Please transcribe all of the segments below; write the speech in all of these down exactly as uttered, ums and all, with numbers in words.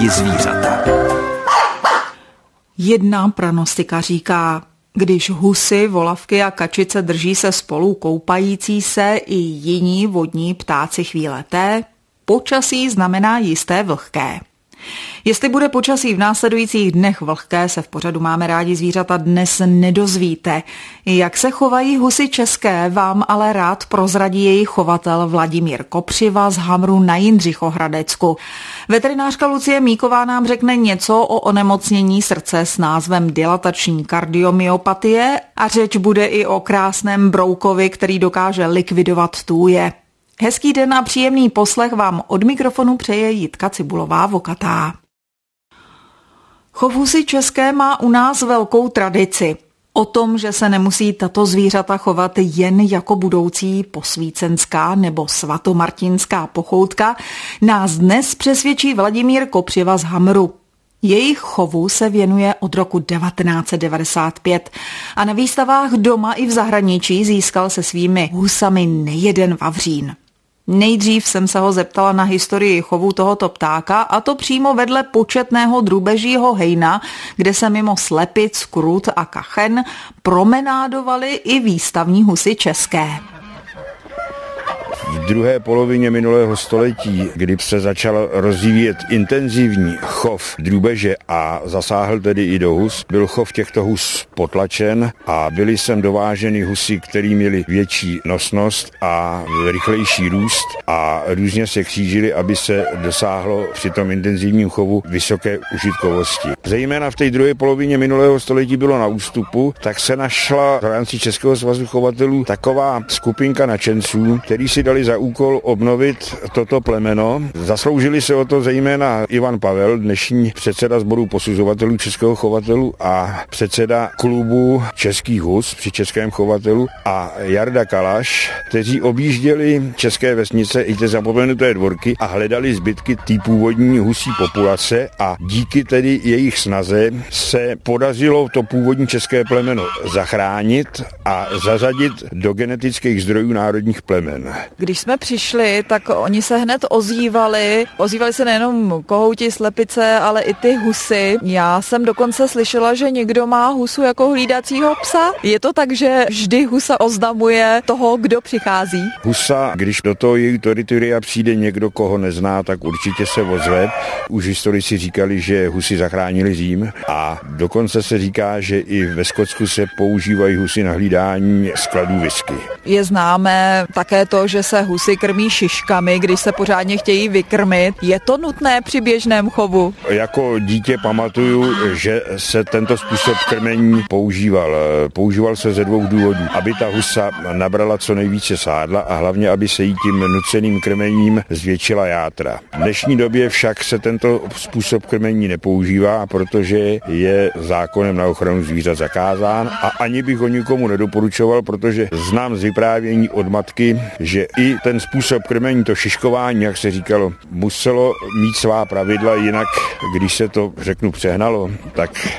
rádi zvířata. Jedna pranostika říká, když husy, volavky a kačice drží se spolu koupající se i jiní vodní ptáci chvíle té, počasí znamená jisté vlhké. Jestli bude počasí v následujících dnech vlhké, se v pořadu Máme rádi zvířata dnes nedozvíte. Jak se chovají husy české, vám ale rád prozradí jejich chovatel Vladimír Kopřiva z Hamru na Jindřichohradecku. Veterinářka Lucie Míková nám řekne něco o onemocnění srdce s názvem dilatační kardiomyopatie a řeč bude i o krásném broukovi, který dokáže likvidovat tůje. Hezký den a příjemný poslech vám od mikrofonu přeje Jitka Cibulová-Vokatá. Chov husy české má u nás velkou tradici. O tom, že se nemusí tato zvířata chovat jen jako budoucí posvícenská nebo svatomartinská pochoutka, nás dnes přesvědčí Vladimír Kopřiva z Hamru. Jejich chovu se věnuje od roku devatenáct set devadesát pět a na výstavách doma i v zahraničí získal se svými husami nejeden vavřín. Nejdřív jsem se ho zeptala na historii chovu tohoto ptáka, a to přímo vedle početného drůbežího hejna, kde se mimo slepic, krůt a kachen promenádovali i výstavní husy české. V druhé polovině minulého století, kdy se začal rozvíjet intenzivní chov drůbeže a zasáhl tedy i do hus, byl chov těchto hus potlačen a byly sem dováženy husy, které měly větší nosnost a rychlejší růst a různě se křížily, aby se dosáhlo při tom intenzivním chovu vysoké užitkovosti. Zejména v té druhé polovině minulého století bylo na ústupu, tak se našla v rámci Českého svazu chovatelů taková skupinka nadšenců, který si dali za úkol obnovit toto plemeno. Zasloužili se o to zejména Ivan Pavel, dnešní předseda sboru posuzovatelů Českého chovatelů a předseda klubu českých hus při Českém chovatelu, a Jarda Kalaš, kteří objížděli české vesnice i ty zapomenuté dvorky a hledali zbytky té původní husí populace, a díky tedy jejich snaze se podařilo to původní české plemeno zachránit a zařadit do genetických zdrojů národních plemen. Když jsme přišli, tak oni se hned ozývali. Ozývali se nejenom kohouti, slepice, ale i ty husy. Já jsem dokonce slyšela, že někdo má husu jako hlídacího psa. Je to tak, že vždy husa oznamuje toho, kdo přichází? Husa, když do toho její teritoria přijde někdo, koho nezná, tak určitě se ozve. Už historici říkali, že husy zachránili Řím, a dokonce se říká, že i ve Skotsku se používají husy na hlídání skladů whisky. Je známé také to, že se husy krmí šiškami, když se pořádně chtějí vykrmit. Je to nutné při běžném chovu? Jako dítě pamatuju, že se tento způsob krmení používal. Používal se ze dvou důvodů. Aby ta husa nabrala co nejvíce sádla a hlavně, aby se jí tím nuceným krmením zvětšila játra. V dnešní době však se tento způsob krmení nepoužívá, protože je zákonem na ochranu zvířat zakázán, a ani bych ho nikomu nedoporučoval, protože znám z vyprávění od matky, že i ten způsob krmení, to šiškování, jak se říkalo, muselo mít svá pravidla, jinak, když se to, řeknu, přehnalo, tak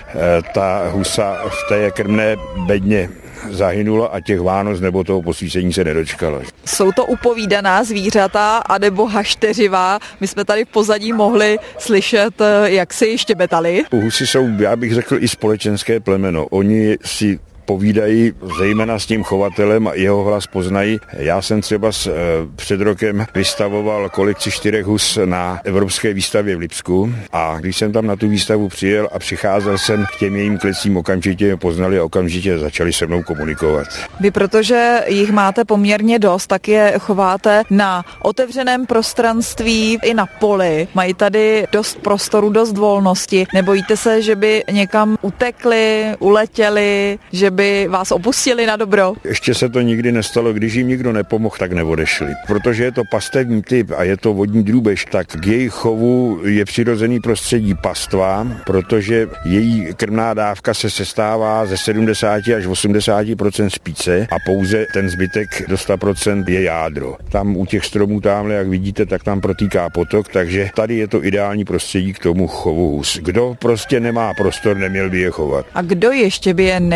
ta husa v té krmné bedně zahynula a těch Vánoc nebo toho posvícení se nedočkala. Jsou to upovídaná zvířata anebo hašteřivá? My jsme tady v pozadí mohli slyšet, jak si štěbetali. Husy jsou, já bych řekl, i společenské plemeno. Oni si povídají zejména s tím chovatelem a jeho hlas poznají. Já jsem třeba s, e, před rokem vystavoval kolekci čtyřech hus na Evropské výstavě v Lipsku, a když jsem tam na tu výstavu přijel a přicházel jsem k těm jejím klecím, okamžitě je poznali a okamžitě začali se mnou komunikovat. Vy, protože jich máte poměrně dost, tak je chováte na otevřeném prostranství i na poli. Mají tady dost prostoru, dost volnosti. Nebojíte se, že by někam utekli, uletěli, že by vás opustili na dobro? Ještě se to nikdy nestalo, když jim nikdo nepomohl, tak neodešli. Protože je to pastevní typ a je to vodní drůbež, tak k jejich chovu je přirozený prostředí pastva, protože její krmná dávka se sestává ze sedmdesát až osmdesát procent spíce a pouze ten zbytek do sto procent je jádro. Tam u těch stromů tamhle, jak vidíte, tak tam protýká potok, takže tady je to ideální prostředí k tomu chovu hus. Kdo prostě nemá prostor, neměl by je chovat. A kdo ještě by je neměl chovat?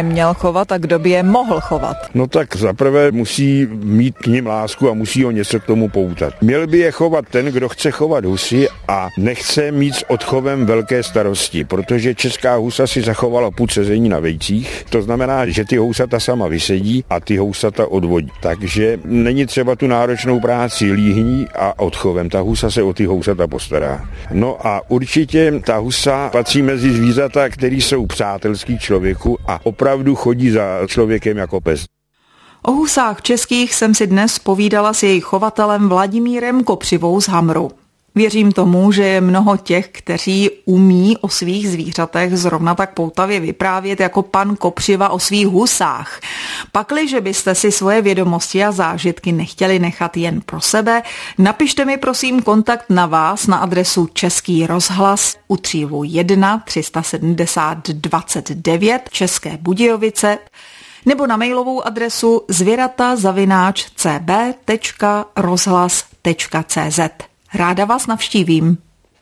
chovat a kdo by je mohl chovat? No tak zaprvé musí mít k nim lásku a musí ho něco k tomu poutat. Měl by je chovat ten, kdo chce chovat husy a nechce mít s odchovem velké starosti, protože česká husa si zachovala pud sezení na vejcích. To znamená, že ty housata sama vysedí a ty housata odvodí. Takže není třeba tu náročnou práci líhní a odchovem. Ta husa se o ty housata postará. No a určitě ta husa patří mezi zvířata, který jsou přátelský člověku a opravdu chodí za člověkem jako pes. O husách českých jsem si dnes povídala s jejich chovatelem Vladimírem Kopřivou z Hamru. Věřím tomu, že je mnoho těch, kteří umí o svých zvířatech zrovna tak poutavě vyprávět jako pan Kopřiva o svých husách. Pakliže byste si svoje vědomosti a zážitky nechtěli nechat jen pro sebe, napište mi prosím kontakt na vás na adresu Český rozhlas u Třívů jedna tři sedmdesát dvacet devět České Budějovice nebo na mailovou adresu zvěrata zavináč c b tečka rozhlas tečka c z. Ráda vás navštívím.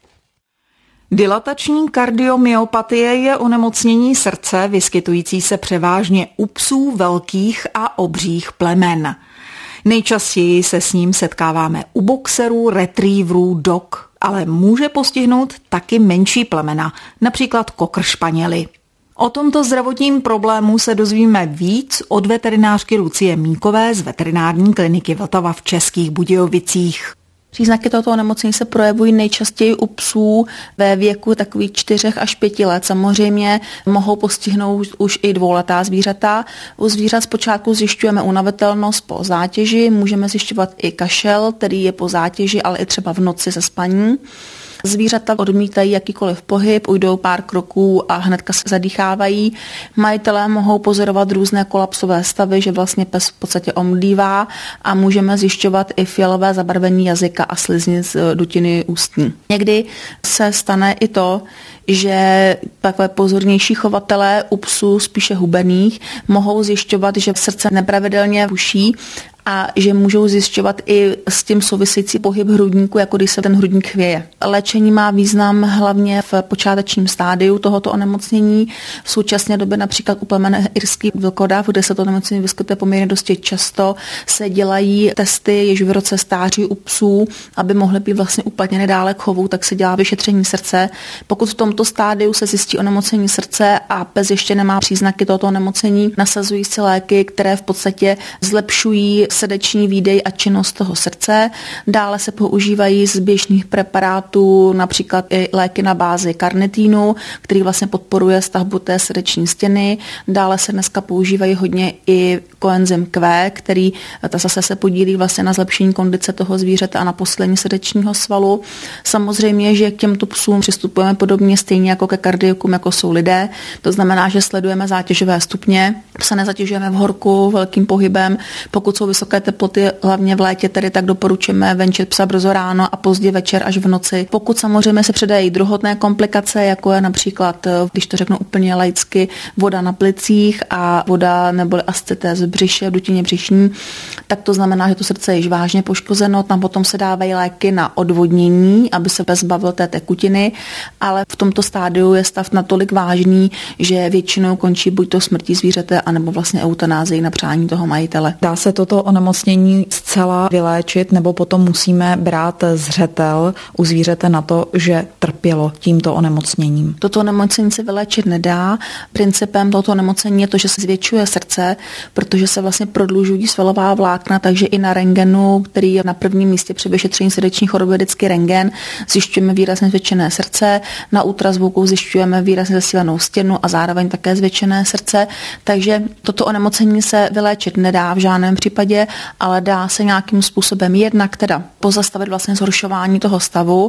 Dilatační kardiomyopatie je onemocnění srdce vyskytující se převážně u psů velkých a obřích plemen. Nejčastěji se s ním setkáváme u boxerů, retrieverů, dog, ale může postihnout taky menší plemena, například kokr španěly. O tomto zdravotním problému se dozvíme víc od veterinářky Lucie Míkové z veterinární kliniky Vltava v Českých Budějovicích. Příznaky tohoto onemocnění se projevují nejčastěji u psů ve věku takových čtyřech až pěti let. Samozřejmě mohou postihnout už i dvouletá zvířata. U zvířat zpočátku zjišťujeme unavitelnost po zátěži, můžeme zjišťovat i kašel, který je po zátěži, ale i třeba v noci ze spaní. Zvířata odmítají jakýkoliv pohyb, ujdou pár kroků a hnedka se zadýchávají. Majitelé mohou pozorovat různé kolapsové stavy, že vlastně pes v podstatě omdlívá a můžeme zjišťovat i fialové zabarvení jazyka a sliznic dutiny ústní. Někdy se stane i to, že takové pozornější chovatelé u psů spíše hubených mohou zjišťovat, že srdce nepravidelně buší a že můžou zjišťovat i s tím související pohyb hrudníku, jako když se ten hrudník chvěje. Léčení má význam hlavně v počátečním stádiu tohoto onemocnění. V současné době například u plemene irský vlkodav, kde se to onemocnění vyskytuje poměrně dosti často, se dělají testy již v roce stáří u psů, aby mohly být vlastně uplatněny dále k chovu, tak se dělá vyšetření srdce. Pokud v tomto stádiu se zjistí onemocnění srdce a pes ještě nemá příznaky tohoto onemocnění, nasazují se léky, které v podstatě zlepšují srdeční výdej a činnost toho srdce. Dále se používají z běžných preparátů například i léky na bázi karnitínu, který vlastně podporuje stavbu té srdeční stěny. Dále se dneska používají hodně i koenzym Q, který ta zase se podílí vlastně na zlepšení kondice toho zvířete a na posílení srdečního svalu. Samozřejmě, že k těmto psům přistupujeme podobně stejně jako ke kardiokům, jako jsou lidé. To znamená, že sledujeme zátěžové stupně, psa nezatěžujeme v horku velkým pohybem. Pokud jsou vysoké teploty, hlavně v létě, tedy tak doporučujeme venčit psa brzo ráno a pozdě večer až v noci. Pokud samozřejmě se předají druhotné komplikace, jako je například, když to řeknu úplně laicky, voda na plicích a voda nebo ascitéz v břiše, v dutině břišní, tak to znamená, že to srdce je již vážně poškozeno, tam potom se dávají léky na odvodnění, aby se pes zbavil té tekutiny, ale v tomto stádiu je stav natolik vážný, že většinou končí buď to smrtí zvířete, anebo vlastně eutanázii na přání toho majitele. Dá se toto onemocnění zcela vyléčit, nebo potom musíme brát zřetel u zvířete na to, že trpělo tímto onemocněním? Toto onemocnění se vyléčit nedá. Principem tohoto onemocnění je to, že se zvětšuje srdce, protože se vlastně prodlužují svalová vlákna, takže i na rentgenu, který je na prvním místě při vyšetření srdeční choroby, vždycky rentgen, zjišťujeme výrazně zvětšené srdce, na ultrazvuku zjišťujeme výrazně zesílenou stěnu a zároveň také zvětšené srdce, takže toto onemocnění se vyléčit nedá v žádném případě, ale dá se nějakým způsobem jednak teda pozastavit vlastně zhoršování toho stavu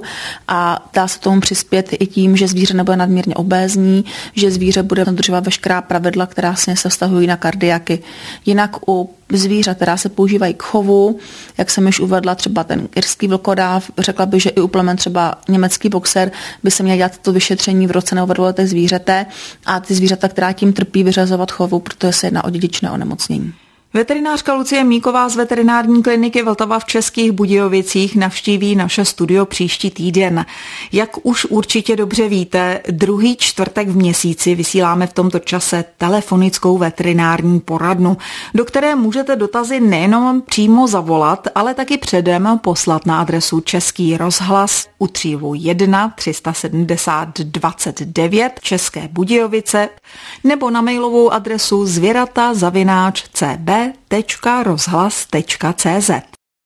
a dá se tomu přispět i tím, že zvíře nebude nadměrně obézní, že zvíře bude dodržovat veškerá pravidla, která se vztahují na kardiaky. Jinak u zvířat, která se používají k chovu, jak jsem již uvedla, třeba ten irský vlkodáv, řekla bych, že i u plemen třeba německý boxer by se měl dělat to vyšetření v roce nebo ve dvou letech zvířete a ty zvířata, která tím trpí, vyřazovat chovu, protože se jedná o dědičné onemocnění. Veterinářka Lucie Míková z veterinární kliniky Vltava v Českých Budějovicích navštíví naše studio příští týden. Jak už určitě dobře víte, druhý čtvrtek v měsíci vysíláme v tomto čase telefonickou veterinární poradnu, do které můžete dotazy nejenom přímo zavolat, ale taky předem poslat na adresu Český rozhlas u Třívu jedna tři sedmdesát dvacet devět České Budějovice nebo na mailovou adresu zvěrata zavináč c b tečka rozhlas tečka c z.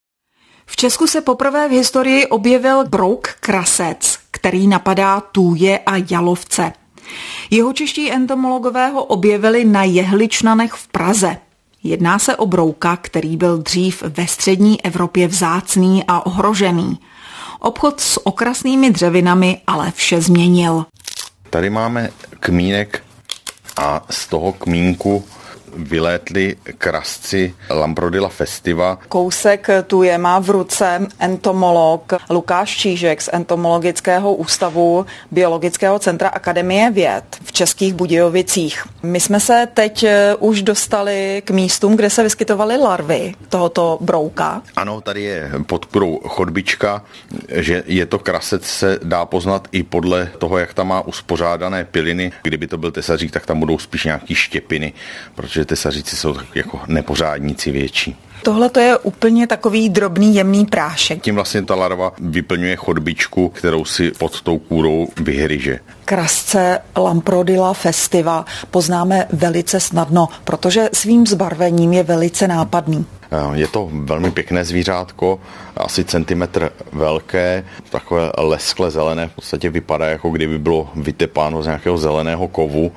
V Česku se poprvé v historii objevil brouk krasec, který napadá tůje a jalovce. Jeho čeští entomologové ho objevili na Jehličnanech v Praze. Jedná se o brouka, který byl dřív ve střední Evropě vzácný a ohrožený. Obchod s okrasnými dřevinami ale vše změnil. Tady máme kmínek a z toho kmínku vylétli krasci Lamprodilla festiva. Kousek tu je má v ruce entomolog Lukáš Čížek z Entomologického ústavu Biologického centra Akademie věd v Českých Budějovicích. My jsme se teď už dostali k místům, kde se vyskytovaly larvy tohoto brouka. Ano, tady je pod kurou chodbička, že je to krasec, se dá poznat i podle toho, jak tam má uspořádané piliny. Kdyby to byl tesařík, tak tam budou spíš nějaký štěpiny, protože tesaříci jsou tak jako nepořádníci větší. Tohle to je úplně takový drobný jemný prášek. Tím vlastně ta larva vyplňuje chodbičku, kterou si pod tou kůrou vyhryže. Krasce Lamprodilla festiva poznáme velice snadno, protože svým zbarvením je velice nápadný. Je to velmi pěkné zvířátko, asi centimetr velké, takové leskle zelené, v podstatě vypadá, jako kdyby bylo vytepáno z nějakého zeleného kovu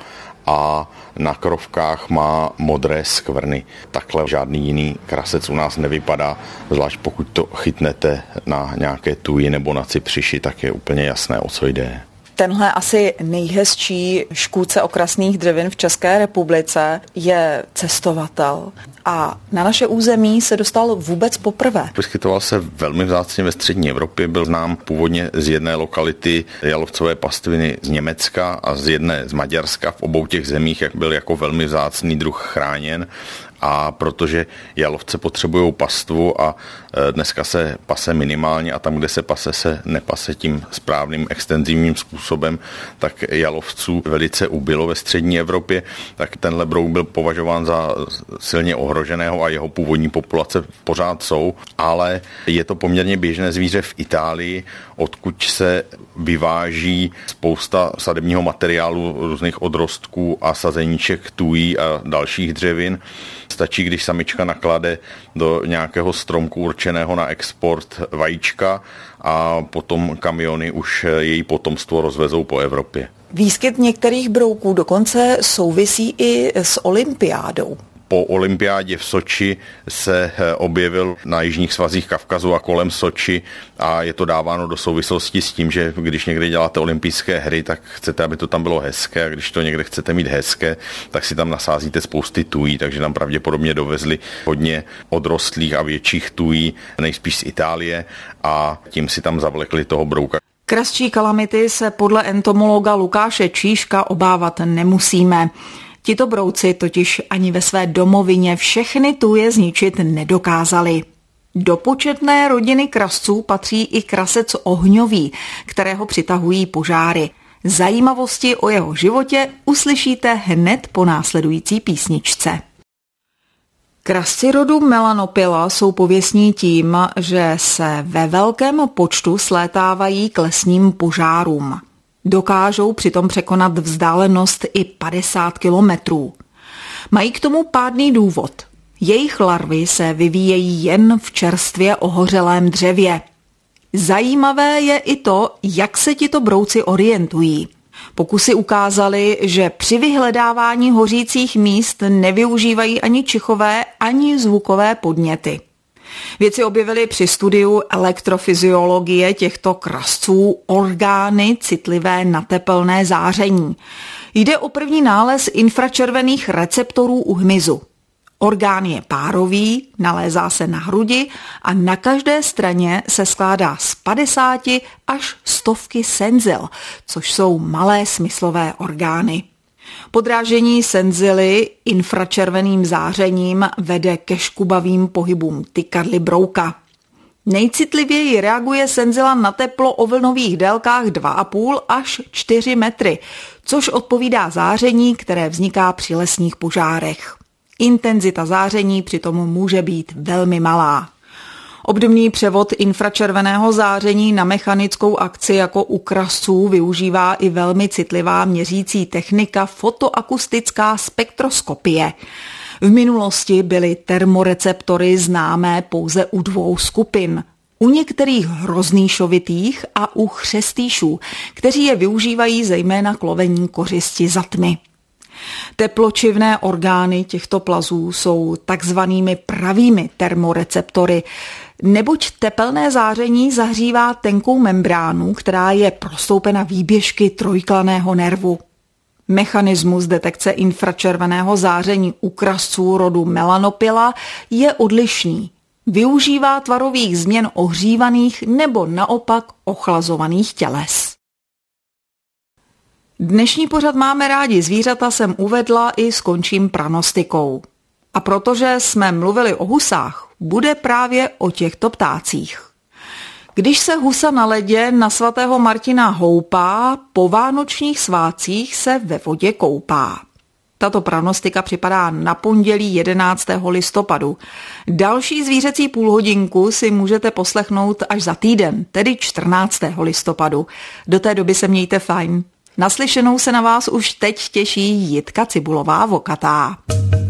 a na krovkách má modré skvrny. Takhle žádný jiný krasec u nás nevypadá, zvlášť pokud to chytnete na nějaké tuji nebo na cipřiši, tak je úplně jasné, o co jde. Tenhle asi nejhezčí škůdce okrasných dřevin v České republice je cestovatel a na naše území se dostal vůbec poprvé. Vyskytoval se velmi vzácně ve střední Evropě, byl znám původně z jedné lokality jalovcové pastviny z Německa a z jedné z Maďarska. V obou těch zemích jak byl jako velmi vzácný druh chráněn. A protože jalovce potřebují pastvu a dneska se pase minimálně a tam, kde se pase, se nepase tím správným extenzivním způsobem, tak jalovců velice ubylo ve střední Evropě, tak tenhle brouk byl považován za silně ohroženého a jeho původní populace pořád jsou, ale je to poměrně běžné zvíře v Itálii, odkud se vyváží spousta sadebního materiálu, různých odrostků a sazeníček tují a dalších dřevin. Stačí, když samička naklade do nějakého stromku určeného na export vajíčka a potom kamiony už její potomstvo rozvezou po Evropě. Výskyt některých brouků dokonce souvisí i s olympiádou. Po olympiádě v Soči se objevil na jižních svazích Kavkazu a kolem Soči a je to dáváno do souvislosti s tím, že když někde děláte olympijské hry, tak chcete, aby to tam bylo hezké a když to někde chcete mít hezké, tak si tam nasázíte spousty tují, takže nám pravděpodobně dovezli hodně odrostlých a větších tují, nejspíš z Itálie a tím si tam zavlekli toho brouka. Krasčí kalamity se podle entomologa Lukáše Čížka obávat nemusíme. Tito brouci totiž ani ve své domovině všechny tuje zničit nedokázali. Do početné rodiny krasců patří i krasec ohňový, kterého přitahují požáry. Zajímavosti o jeho životě uslyšíte hned po následující písničce. Krasci rodu Melanopilla jsou pověstní tím, že se ve velkém počtu slétávají k lesním požárům. Dokážou přitom překonat vzdálenost i padesát kilometrů. Mají k tomu pádný důvod. Jejich larvy se vyvíjejí jen v čerstvě ohořelém dřevě. Zajímavé je i to, jak se tito brouci orientují. Pokusy ukázaly, že při vyhledávání hořících míst nevyužívají ani čichové, ani zvukové podněty. Vědci objevili při studiu elektrofyziologie těchto krasců orgány citlivé na tepelné záření. Jde o první nález infračervených receptorů u hmyzu. Orgán je párový, nalézá se na hrudi a na každé straně se skládá z padesáti až stovky senzil, což jsou malé smyslové orgány. Podrážení senzily infračerveným zářením vede ke škubavým pohybům tykadly brouka. Nejcitlivěji reaguje senzila na teplo o vlnových délkách dva a půl až čtyři metry, což odpovídá záření, které vzniká při lesních požárech. Intenzita záření přitom může být velmi malá. Obdobný převod infračerveného záření na mechanickou akci jako u krasců využívá i velmi citlivá měřící technika fotoakustická spektroskopie. V minulosti byly termoreceptory známé pouze u dvou skupin. U některých hroznýšovitých a u chřestýšů, kteří je využívají zejména k lovení kořisti za tmy. Tepločivné orgány těchto plazů jsou takzvanými pravými termoreceptory, neboť tepelné záření zahřívá tenkou membránu, která je prostoupena výběžky trojklaného nervu. Mechanismus detekce infračerveného záření u krasců rodu Melanopila je odlišný. Využívá tvarových změn ohřívaných nebo naopak ochlazovaných těles. Dnešní pořad Máme rádi zvířata jsem uvedla i skončím pranostikou. A protože jsme mluvili o husách, bude právě o těchto ptácích. Když se husa na ledě na svatého Martina houpá, po vánočních svátcích se ve vodě koupá. Tato pranostika připadá na pondělí jedenáctého listopadu. Další zvířecí půlhodinku si můžete poslechnout až za týden, tedy čtrnáctého listopadu. Do té doby se mějte fajn. Naslyšenou se na vás už teď těší Jitka Cibulová Vokatá.